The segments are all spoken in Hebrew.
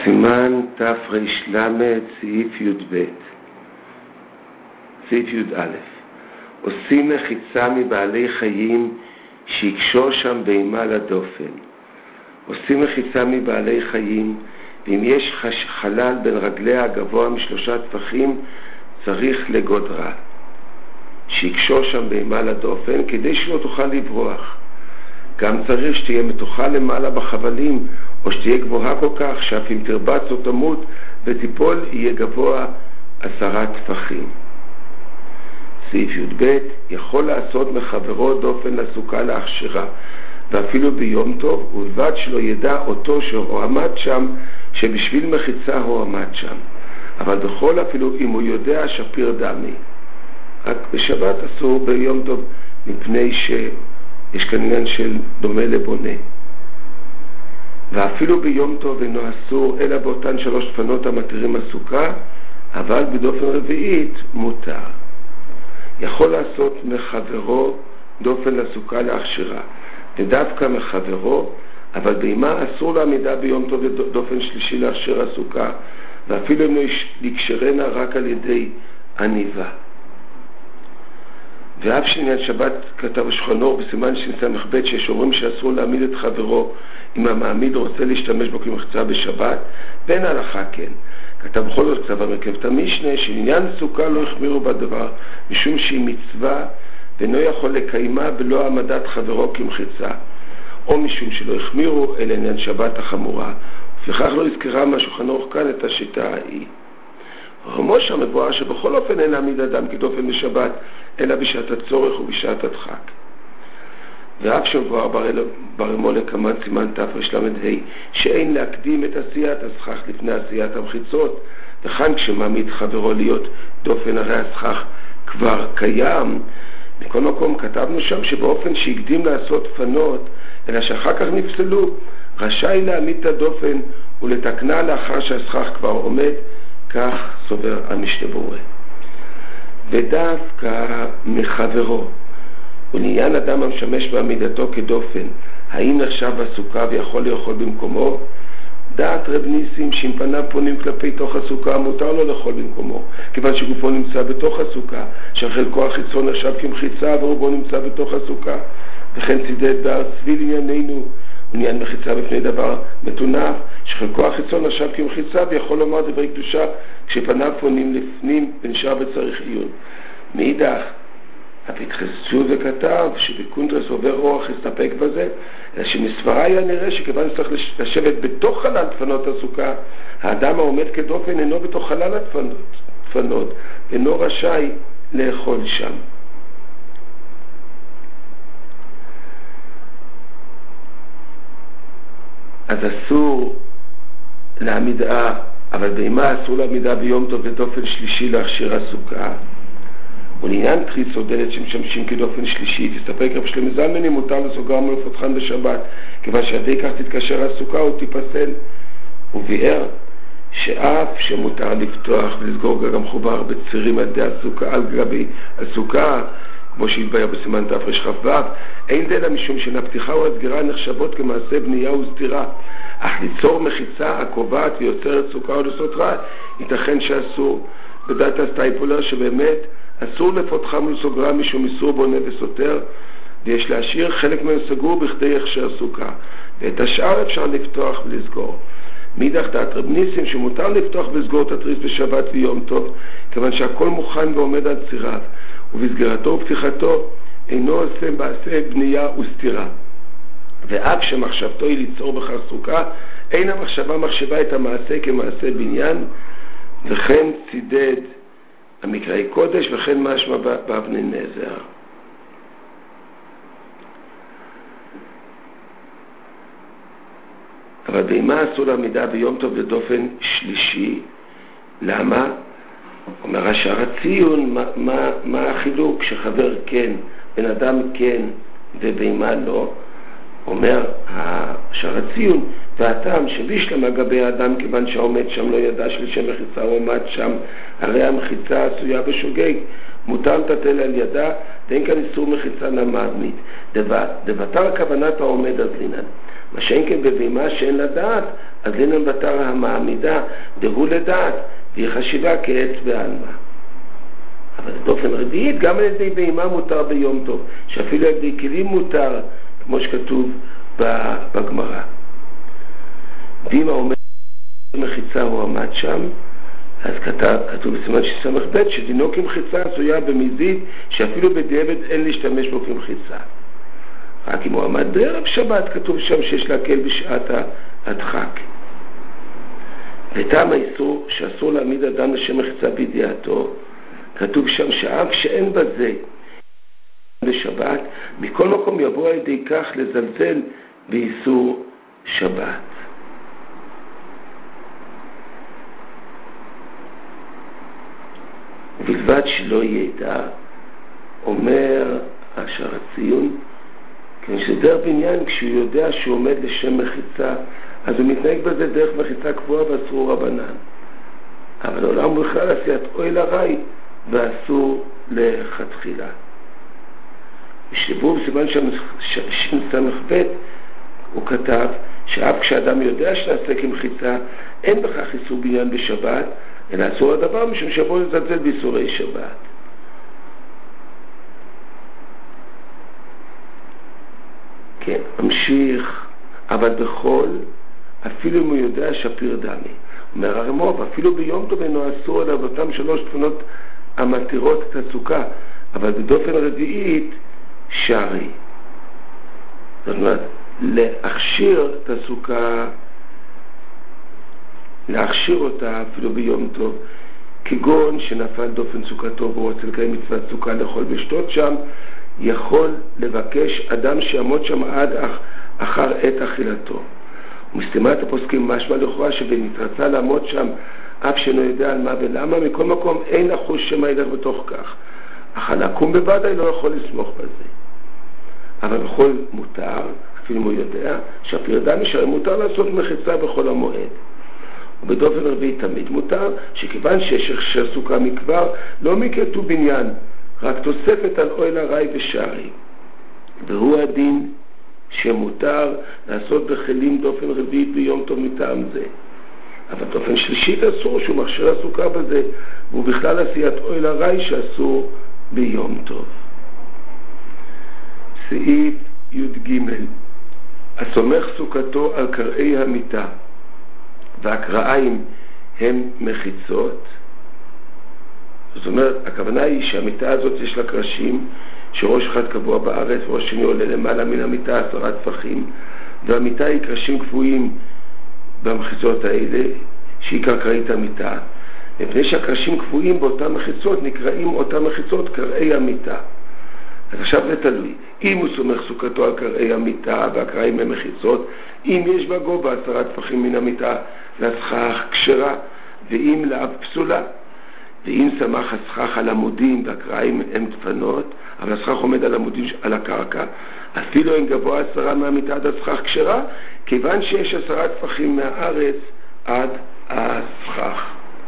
סימן תר"ל, סעיף י"ב, סעיף י"א. עושים מחיצה מבעלי חיים שיקשור שם בהמה לדופן. עושים מחיצה מבעלי חיים, ואם יש חלל בין רגליה הגבוה מ3 טפחים, צריך לגודרה. שיקשור שם בהמה לדופן כדי שלא תוכל לברוח. גם צריך שתהיה מתוחה למעלה בחבלים, או שתהיה גבוהה כל כך שאף אם תרבץ או תמות ותיפול יהיה גבוה 10 טפחים. סעיף י"ב, יכול לעשות מחברו דופן לסוכה להכשירה, ואפילו ביום טוב, ובלבד שלא ידע אותו שהוא עמד שם, שבשביל מחיצה הוא עמד שם. אבל בכל אפילו אם הוא יודע שפיר דמי. רק בשבת אסור ביום טוב, מפני שיש כאן עניין של דומה לבונה. ואפילו ביום טוב אינו אסור, אלא באותן 3 דפנות המתירים הסוכה, אבל בדופן רביעית מותר. יכול לעשות מחברו דופן לסוכה להכשירה, ודווקא מחברו, אבל בהמה אסור לעמידה ביום טוב דופן שלישי להכשיר הסוכה, ואפילו אם לקשרנה רק על ידי עניבה. ואף שעניין שבת כתב השולחן אור בסימן שס"ב שיש אומרים שאסור להעמיד את חברו אם המעמיד רוצה להשתמש בו כמחצה בשבת, בין ההלכה כן. כתב בכל זאת כתב המרכבת המשנה שעניין סוכה לא החמירו בדבר, משום שהיא מצווה ואינו יכול לקיימה בלא העמדת חברו כמחיצה, או משום שלא החמירו אלא עניין שבת החמורה, ולפיכך לא הזכרה מהשולחן אור כאן את השיטה ההיא. רמו שם מבואר שבכל אופן אין להעמיד אדם כדופן בשבת, אלא בשעת הצורך ובשעת הדחק. ואף שמבואר ברמו לקמן סימן תר"ל, שאין להקדים את עשיית הסכך לפני עשיית המחיצות, וכאן כשמעמיד חברו להיות דופן, הרי הסכך כבר קיים. מכל מקום כתבנו שם שבאופן שהקדים לעשות פנות, אלא שאחר כך נפסלו, רשאי להעמיד את הדופן ולתקנה לאחר שהסכך כבר עומד, כך סובר המשנה ברורה. ודווקא מחברו, ולעניין אדם המשמש בעמידתו כדופן, האם נחשב בסוכה ויכול לאכול במקומו? דעת רב ניסים שאם פניו פונים כלפי תוך הסוכה, מותר לו לאכול במקומו, כיוון שגופו נמצא בתוך הסוכה, שחלקו החיצון נחשב כמחיצה ורובו נמצא בתוך הסוכה. וכן צידד בהר צבי לענייננו, עניין מחיצה בפני דבר מטונף, שחלקו החיצון נחשב כמחיצה ויכול לומר דברי קדושה כשפניו פונים לפנים ונשאר וצריך עיון. מאידך, הפתחסו וכתב שבקונטרס עובר אורח הסתפק בזה, אלא שמסברה היה נראה שכיוון שצריך לשבת בתוך חלל דפנות הסוכה, האדם העומד כדופן אינו בתוך חלל הדפנות, אינו רשאי לאכול שם. אז אסור לעמידה, אבל בהמה אסור לעמידה ביום טוב ודופן שלישי להכשיר הסוכה. ולעניין תריס או דלת שמשמשים כדופן שלישי, תסתפק רב שלמה זלמן אם מותר לסוגרם ולפותחן בשבת, כיוון שעדי כך תתקשר הסוכה או תיפסל. וביאר שאף שמותר לפתוח ולסגור גם חובר בצירים על ידי הסוכה, על גבי הסוכה, כמו שהתבהר בסימן תר"כ"ו, אין דלה משום שהפתיחה או הסגירה נחשבות כמעשה בנייה וסתירה, אך ליצור מחיצה הקובעת ויוצרת סוכה או לסותרה, ייתכן שאסור. בדעת הסטייפולר שבאמת אסור לפותחם ולסוגרם משום איסור בונה וסותר, ויש להשאיר חלק מהם סגור בכדי הכשר סוכה, ואת השאר אפשר לפתוח ולסגור. מאידך דעת רב ניסים שמותר לפתוח ולסגור את התריס בשבת ויום טוב, כיוון שהכל מוכן ועומד על ציריו, ובסגירתו ופתיחתו אינו עושה מעשה בנייה וסתירה. ואף שמחשבתו היא ליצור בכך סוכה, אין המחשבה מחשבה את המעשה כמעשה בניין, וכן צידד המקראי קודש, וכן משמע באבני נזר. אבל בהמה אסור לעמידה ביום טוב לדופן שלישי. למה? אומר השער הציון, מה החילוק שחבר כן, בן אדם כן ובהמה לא? אומר השער הציון, והטעם שבישלם אגבי האדם כיוון שהעומד שם לא ידע שלשם מחיצה הוא עומד שם, הרי המחיצה עשויה בשוגג, מותר לטטל על ידה, ואין כאן איסור מחיצה למעמיד. דבטר כוונת העומד אז לינן. מה שאין כן בבהמה שאין לדעת, אז לינן בתר המעמידה דהו לדעת, והיא חשיבה כעץ בעלמא. אבל באופן רביעית, גם על ידי בהמה מותר ביום טוב, שאפילו על ידי כלים מותר, כמו שכתוב בגמרא. ואם העומד מחיצה הוא עמד שם, אז כתוב בסימן שסמך ב' שדינו כמחיצה עשויה במזיד, שאפילו בדיעבד אין להשתמש בו כמחיצה. רק אם הוא עמד בערב שבת, כתוב שם שיש להקל בשעת הדחק. וטעם האיסור שאסור להעמיד אדם לשם מחיצה בידיעתו, כתוב שם שאף שאין בזה בשבת, מכל מקום יבוא על ידי כך לזלזל באיסור שבת. ובלבד שלא ידע, אומר השאר הציון, כשדר בניין, כשהוא יודע שהוא עומד לשם מחיצה, אז הוא מתנהג בזה דרך מחיצה קבועה ואסור רבנן. אבל העולם הוא בכלל עשיית אוהל הרי ואסור לכתחילה. ושבו בסימן שסמך ב' הוא כתב שאף כשאדם יודע שנעשה כמחיצה, אין בכך איסור בניין בשבת, אלא אסור הדבר משום שבו לזלזל באיסורי שבת. כן, ממשיך, אבל בכל, אפילו אם הוא יודע שפיר דמי. אומר הרמוב, אפילו ביום טוב אינו אסור עליו אותם 3 תפונות המתירות את הסוכה, אבל בדופן רביעית שרי. זאת אומרת, להכשיר את הסוכה, להכשיר אותה אפילו ביום טוב, כגון שנפל דופן סוכתו והוא רוצה לקיים מצוות סוכה לאכול ושתות שם, יכול לבקש אדם שיעמוד שם עד אחר עת אכילתו. ומסתימת הפוסקים משמע לכאורה שבנתרצה לעמוד שם אף שאינו יודע על מה ולמה, מכל מקום אין אחוז שמה ילך בתוך כך. אך לקום בוודאי לא יכול לסמוך בזה. אבל בכל מותר, אפילו אם הוא יודע, שהפיר דמי שהרי מותר לעשות מחיצה בכל המועד. ובדופן רביעי תמיד מותר, שכיוון שיש הכשר סוכה מכבר, לא מכתוב בניין, רק תוספת על אוהל הרי ושערי. והוא הדין שמותר לעשות בכלים דופן רביעית ביום טוב מטעם זה. אבל דופן שלישית אסור, שהוא מכשיר הסוכה בזה, והוא בכלל עשיית אוהל הרי שאסור ביום טוב. סעיף י"ג, הסומך סוכתו על קרעי המיטה, והקרעיים הם מחיצות. זאת אומרת, הכוונה היא שהמיטה הזאת יש לה קרשים, שראש אחד קבוע בארץ וראש שני עולה למעלה מן המיטה 10 טפחים, והמיטה היא קרשים קבועים במחיצות האלה, שהיא קרקעית המיטה. מפני שהקרשים קבועים באותן מחיצות, נקראים אותן מחיצות קרעי המיטה. אז עכשיו זה תלוי. אם הוא סומך סוכתו על קרעי המיטה והקרעים הם מחיצות, אם יש בגובה 10 טפחים מן המיטה, לסכך כשרה, ואם לאו פסולה. ואם סמך הסכך על עמודים והקרעים הם דפנות, אבל הסכך עומד על עמודים על הקרקע, אפילו אם גבוה 10 מהמיטה עד הסכך כשרה, כיוון שיש 10 טפחים מהארץ עד הסכך.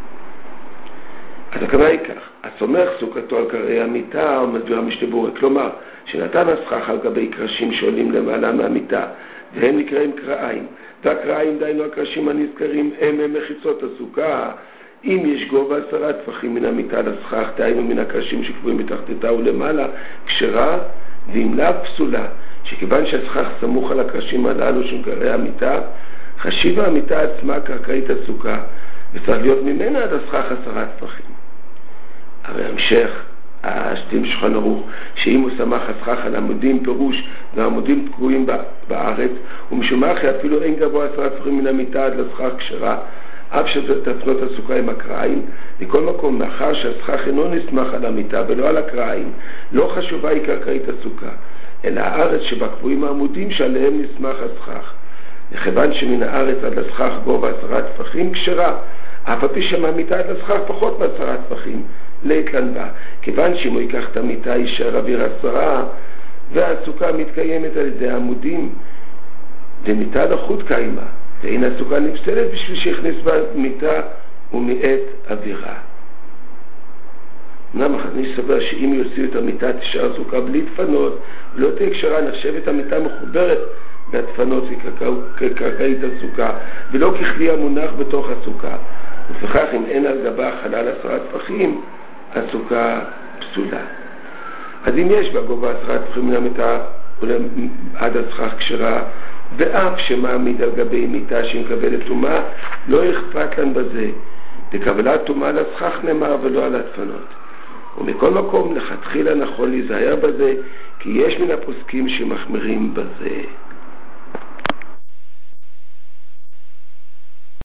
אז הכוונה היא כך, הסומך סוכתו על קרעי המיטה, או מסביר המשנה ברורה, כלומר, שנתן הסכך על גבי קרשים שעולים למעלה מהמיטה, והם נקראים קרעיים, והקרעיים דיינו הקרשים הנזכרים הם מחיצות הסוכה. אם יש גובה 10 טפחים מן המיטה לסכך, דיינו מן הקרשים שקבועים בתחתיתה ולמעלה, כשרה, ואם לאו פסולה, שכיוון שהסכך סמוך על הקרשים הללו של קרעי המיטה, חשיבה המיטה עצמה קרקעית הסוכה, וצריך להיות ממנה עד הסכך 10 טפחים. הרי המשך השתים שולחן ערוך, שאם הוא סמך הסכך על עמודים פירוש, והעמודים תקועים בארץ, ומשום אחרי אפילו אין גבוה 10 טפחים מן המיטה עד לסכך כשרה, אף שתפנות הסוכה עם הקרעיים, מכל מקום, מאחר שהסכך אינו נסמך על המיטה ולא על הקרעיים, לא חשובה היא קרקעית הסוכה, אלא הארץ שבה קבועים העמודים שעליהם נסמך הסכך. וכיוון שמן הארץ עד לסכך גובה 10 טפחים כשרה, אף על פי שמהמיטה עד לסכך פחות מ10 טפחים, להתלן בה. כיוון שאם הוא ייקח את המיטה יישאר אוויר 10, והסוכה מתקיימת על ידי העמודים, ומיטה לחוד קיימה, ואין הסוכה נפסלת בשביל שיכניס בה מיטה ומעט אווירה. אני סבר שאם יוציאו את המיטה תשאר סוכה בלי דפנות, לא תהיה כשרה, נחשבת המיטה מחוברת והדפנות כקרקעית הסוכה, ולא ככלי המונח בתוך הסוכה. ולפיכך אם אין על גבה חלל 10 טפחים, הסוכה פסולה. אז אם יש בגובה 10 טפחים מן המיטה עד הסכך כשרה, ואף שמעמיד על גבי מיטה שמקבלת טומאה, לא אכפת לן בזה. לקבלת טומאה לסכך נאמר ולא על הדפנות. ומכל מקום לכתחילה נכון להיזהר בזה, כי יש מן הפוסקים שמחמירים בזה.